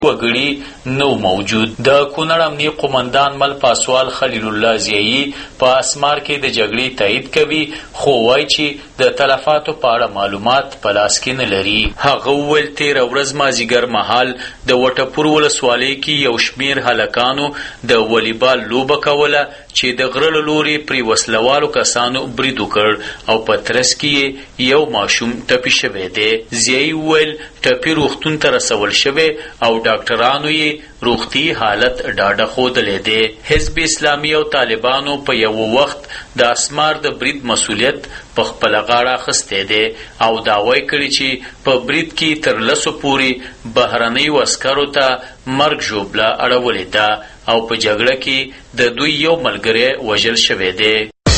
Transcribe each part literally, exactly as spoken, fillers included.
وګړي نو موجود. د کونړ امنیه قومندان مل پاسوال خلیل الله زیایی په اسمار کې د جګړې تایید کوي، خو وایي چې د تلفاتو په اړه معلومات په لاس کې نه لري. هغه وویل تېره ورځ مازدیګر مهال د وټپور ولسوالۍ کې یو شمېر هلکانو د والیبال لوبه کوله چې د غره له لورې پرې وسلوالو کسانو برید وکړ او په ترڅ کې یو ماشوم ټپي شوی دی. زیایی وویل ټپي روغتون ته رسول شوی او ډاکټرانو یې روغتي حالت ډاډه ښودلی دی. حزب اسلامي او طالبانو په یو وخت د اسمار د برید مسؤلیت په خپله غاړه اخیستی دی او دعوی کړي چې په برید کې تر لسو پورې بهرنیو عسکرو ته مرګ ژوبله اړولې ده او په جګړه کې د دوی یو ملګری وژل شوی دی.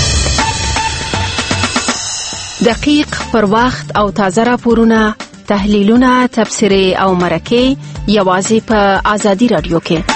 دقیق، پر وخت او تازه راپورونه، تحلیلونه، تبصرې او مرکې یوازې په آزادي رادیو کې.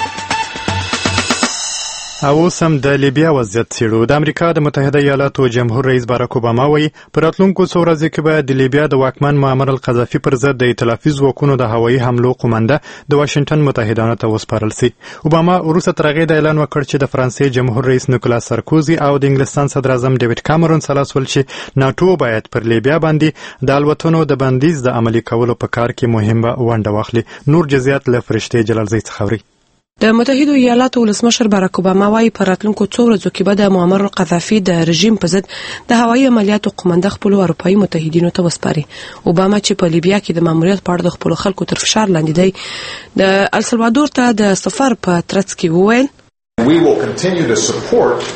او سم د لیبیا وضعیت څیړو. د امریکا د متحده ایالاتو جمهور رئیس باراک اوباما وایي په راتلونکو څو ورځو کې به د لیبیا د واکمن معمر القذافي پر ضد د ائتلافي ځواکونو د هوایي حملو قومنده د واشنګټن متحدانو ته وسپارل شي. اوباما وروسته تر هغې د اعلان وکړ چې د فرانسې جمهور رئیس نیکولاس سارکوزي او د انګلستان صدر اعظم ډیوډ کامرون سلا شول چې ناټو باید پر لیبیا باندې د الوتنو د بندیز د عملي کولو په کار کې مهمه ونډه واخلي. نور جزئیات له فرشتې جلالزی څخه اوري. د متحده ایالاتو ولسمشر باراک اوباما وايي په راتلونکو څو ورځو کې به د معمر القذافي د رژیم په ضد د هوایي عملیاتو قومنده خپلو اروپایي متحدینو ته وسپاري. اوباما چې په لیبیا کې د ماموریت په اړه د خپلو خلکو تر فشار لاندې دی، د السلوادور ته د سفر په ترڅ کې وویل We will continue to support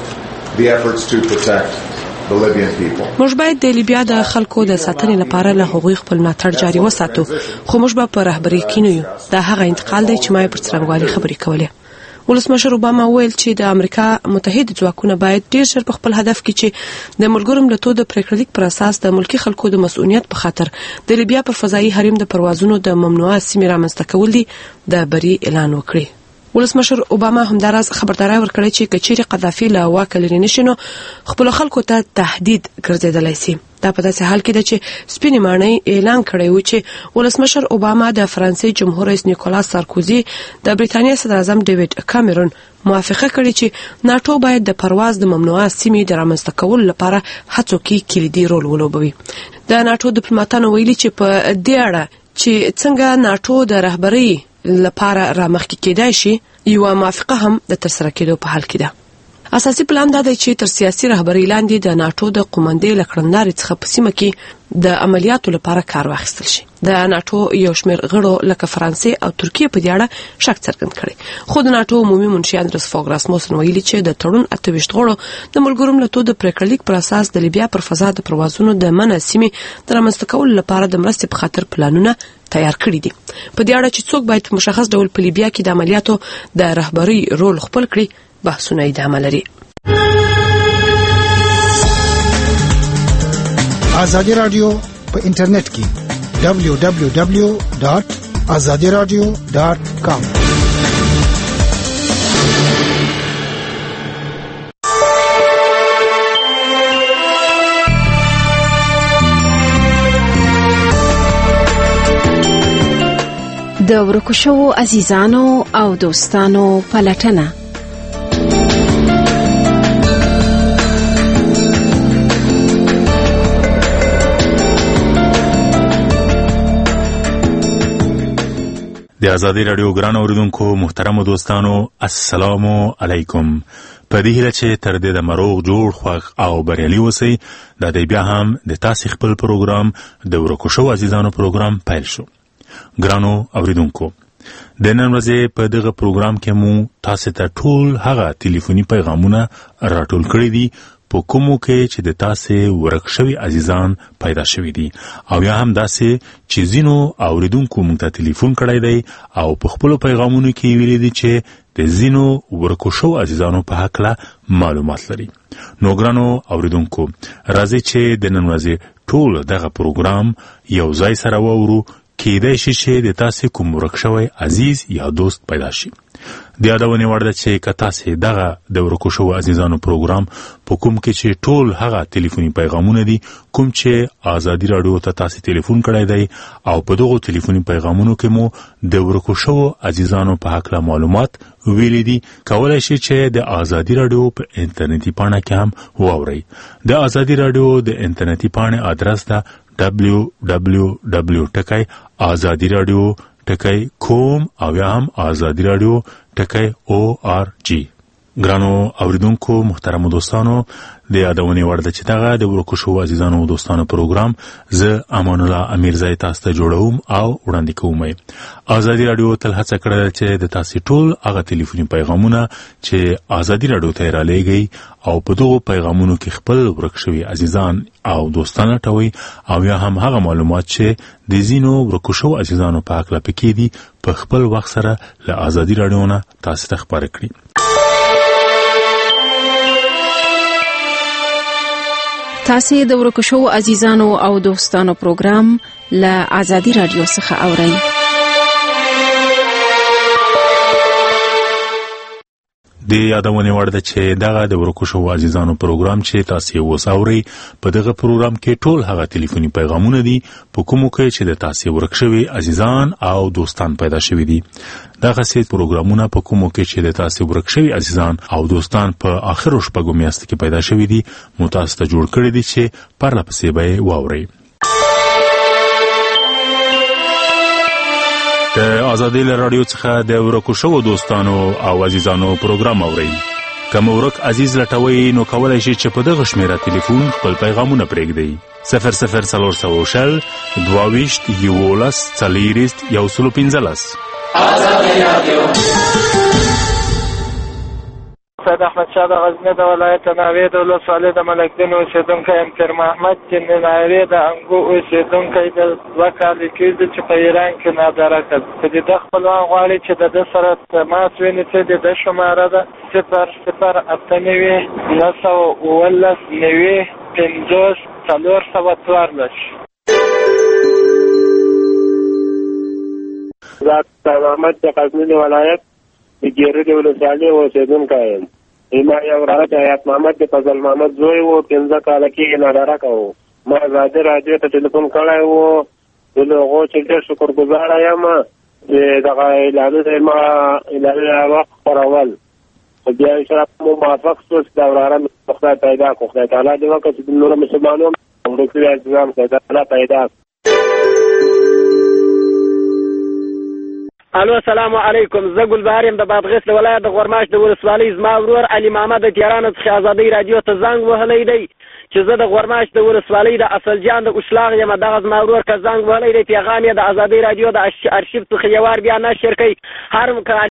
the efforts to protect the Libyan people. موږ باید د لیبیا د خلکو د ساتنې لپاره له هغوی خپل ملاتړ جاري وساتو، خو موږ به په رهبرۍ کې نه یو. دا هغه انتقال دی چې ما یې پر څرنګوالي خبرې کولې. ولسمشر اوباما ویل چې د امریکا متحده ځواکونه باید ډیر ژر په خپل هدف کې چې د ملګرو ملتونو د پریکړه لیک پر اساس د ملکی خلکو د مسؤلیت په خاطر د لیبیا پر فضایي حریم د پروازونو د ممنوعه سیمې رامنځته کول دي د بری اعلان وکړي. ولسمشر اوباما همداراز خبرداري ورکړه چې کچېری قذافي له واکه لري نشي نو خپل خلکو ته تهدید ګرځیدلی شي. دا په داسې حال کې ده چې سپینې ماڼۍ اعلان کړی و چې ولسمشر اوباما د فرانسې جمهور رئیس نیکولاس سارکوزي د بریتانیا صدر اعظم ډیوډ کامرون موافقه کړې چې ناټو باید د پرواز د ممنوعه سیمې د رامنځته کولو لپاره هڅو کې کلیدي رول ولوبوي. د ناټو ډیپلوماټانو ویلي چې په دې اړه چې څنګه ناټو د رهبرۍ لپاره رامخکې کېدای شي یو موافقه هم د ترسره کېدو په حال کې ده. اساسي پلان دا دی چې تر سیاسي رهبرۍ لاندې د ناټو د قومندې لکړنداري څخه په سیمه کې د عملیاتو لپاره کار واخیستل شي. د ناټو یو شمېر غړو لکه فرانسې او ترکیه په دې اړه شک څرګند کړی، خو د ناټو عمومي منشي اندرس فوګ راسموسن ویلي چې د تړون اته ویشت غړو د ملګرو ملتونو د پریکړه لیک پر اساس د لیبیا پر فضا د پروازونو د منع سیمې د رامنځته کولو لپاره د مرستې په خاطر پلانونه تیار کړی دي. په دې اړه چې څوک باید په مشخص ډول په لیبیا کې د عملیاتو د رهبرۍ رول خپل کړي بحثونه ادامه لري. آزادی رادیو په انټرنیټ کې دبلیو دبلیو دبلیو ډاټ آزادی رادیو ډاټ کام. د ورکو شوو عزیزانو او دوستانو پلټنه. د آزادی رادیو ګران اوریدونکو محترم دوستانو السلام علیکم. په دې هیله چې تر دې د مروغ جوړ خوښ او بریالي اوسئ. دا دی بیا هم د تاسې خپل پروګرام د ورکو شوو عزیزانو پروګرام پیل شو. ګرانو اوریدونکو، د نن ورځې په دغه پروګرام کې مو تاسو ته ټول هغه ټلیفوني پیغامونه راټول کړي دي په کومو کې چې د تاسې ورک شوي عزیزان پیدا شوي دي، او یا هم داسې چې ځینو اوریدونکو موږ ته ټلیفون کړی دی او په خپلو پیغامونو کې ویلي دي چې د ځینو ورکو شوو عزیزانو په هکله معلومات لري. نو ګرانو اوریدونکو، راځئ چې د نن ورځې ټول دغه پروګرام یو ځای سره واورو. کېدای شي چې د تاسې کوم ورک شوی عزیز یا دوست پیدا شي. د یادونې وړ ده چې که تاسې دغه د ورکو شوو عزیزانو پروګرام په کوم کې چې ټول هغه ټلیفوني پیغامونه دي کوم چې ازادي راډیو ته تاسې ټلیفون کړی دی او په دغو ټلیفوني پیغامونو کې مو د ورکو شوو عزیزانو په هکله معلومات ویلي دي کولای شي چې د ازادي راډیو په انټرنیټي پاڼه کې هم واورئ. د ازادي راډیو د انټرنیټي پاڼې ادرس ده دبلیو دبلیو دبلیو ټکی ازادي راډیو ټکی کوم او یا هم ازادي راډیو ټکی او آر جی. ګرانو اوریدونکو محترمو دوستانو د یادونې وړ ده چې دغه د ورکو شوو عزیزانو دوستانو پروګرام زه امان الله امیرزی تاسو ته جوړوم او وړاندې کوم. ازادي راډیو تل هڅه کړې چې د تاسو ټول هغه ټلیفوني پیغامونه چې ازادي راډیو ته رالیږي او په دغو پیغامونو کې خپل ورک شوي عزیزان او دوستان ټوي او یا هم هغه معلومات چې د ځینو ورکو شوو عزیزانو په هکله پکې دي په خپل وخت سره له ازادي راډیو نه تاسو ته خبرې کړي. تاسې د ورکو شوو عزیزانو او دوستانو پروګرام له ازادي راډیو څخه اورئ. د یادونې وړ ده چې دغه د ورکو شوو عزیزانو پروګرام چې تاسې اوس اورئ په دغه پروګرام کې ټول هغه ټلیفوني پیغامونه دي په کومو کې چې د تاسې ورک شوي عزیزان او دوستان پیدا شوي دي. دغه سي پروګرامونه په کومو کې چې د تاسې ورک شوي عزیزان او دوستان په آخرو شپږو میاشتو کې پیدا شوي دي مو تاسو ته جوړ کړي دي چې پرله پسې به یې واورئ. د ازادي راډیو څخه د ورکو شوو دوستانو او عزیزانو پروګرام اورئ. که مو ورک عزیز لټوئ نو کولی شئ چې په دغه شمیره ټلیفون خپل پیغامونه پرېږدئ. صفر صفر څلور سوه شل دوه ویشت یولس څلېرویشت یو سلو پنځلس. ازادي راډیو سید احمد شاه د غزني د ولایت ناوې د ولسوالۍ د ملکدین اوسېدونکی یم. پیر محمد چې د ناوې د انګو اوسېدونکی د دوه کالې کېږي چې په ایران کې نادره کړ. که د ده خپلوان غواړي چې د ده سره تماس ونیسي د ده شماره ده صفر صفر اته نوي نهه سوه اوولس نوي پنځوس څلور سوه څوارلس. زه سید محمد د غزني ولایت د ګیرو د ولسوالۍ اوسېدونکی یم. ما یو وراره د حیات محمد د فضل محمد زوی و پنځه کاله کېږي نادره کوو. ما ازادي راډیو ته ټلیفون کړی و د هغو چې ډېر شکرګزاره یم چې دغه اعلانونه یې ما اعلانونه وخت خپرول خو بیا انشاءالله مو موافق شو چې دا وراره مې خدای پیدا کړو. خدای تعالی دې وکړه چې د نورو مسلمانو ورک شوي عزیزان خدای تعالی پیدا کړو. الو السلام علیکم. زه ګلبهار یم د بادغیس د ولایت د غورماش د ولسوالۍ. زما ورور علي محمد د تهران څخه ازادۍ راډیو ته زنګ وهلی دی چې زه د غورماش د ولسوالۍ د اصل جان د اشلاغ یم. دغه زما ورور که زنګ وهلی دی پیغام یې د ازادۍ راډیو د ارشیف څخه یو وار بیا نشر کوي. هر